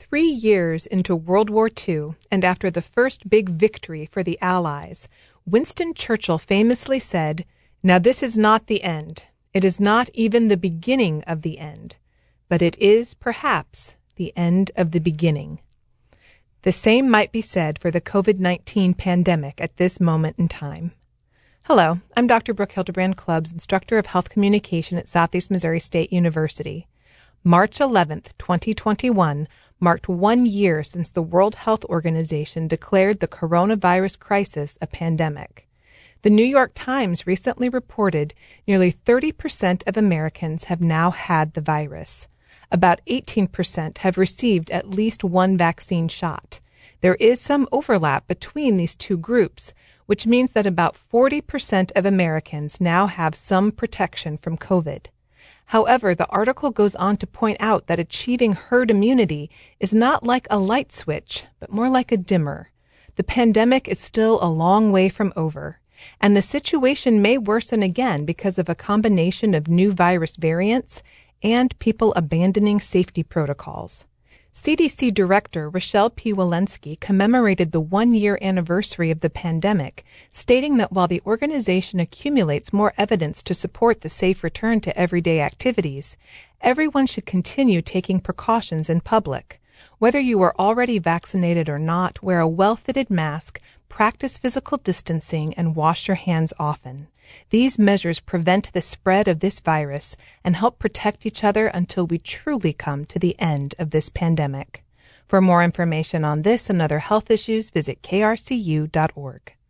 3 years into World War II, and after the first big victory for the Allies, Winston Churchill famously said, "Now this is not the end. It is not even the beginning of the end, but it is, perhaps, the end of the beginning." The same might be said for the COVID-19 pandemic at this moment in time. Hello, I'm Dr. Brooke Hildebrand Clubbs, Instructor of Health Communication at Southeast Missouri State University. March 11th, 2021 marked 1 year since the World Health Organization declared the coronavirus crisis a pandemic. The New York Times recently reported nearly 30% of Americans have now had the virus. About 18% have received at least one vaccine shot. There is some overlap between these two groups, which means that about 40% of Americans now have some protection from COVID. However, the article goes on to point out that achieving herd immunity is not like a light switch, but more like a dimmer. The pandemic is still a long way from over, and the situation may worsen again because of a combination of new virus variants and people abandoning safety protocols. CDC Director Rochelle P. Walensky commemorated the 1-year anniversary of the pandemic, stating that while the organization accumulates more evidence to support the safe return to everyday activities, everyone should continue taking precautions in public. Whether you are already vaccinated or not, wear a well-fitted mask, practice physical distancing, and wash your hands often. These measures prevent the spread of this virus and help protect each other until we truly come to the end of this pandemic. For more information on this and other health issues, visit krcu.org.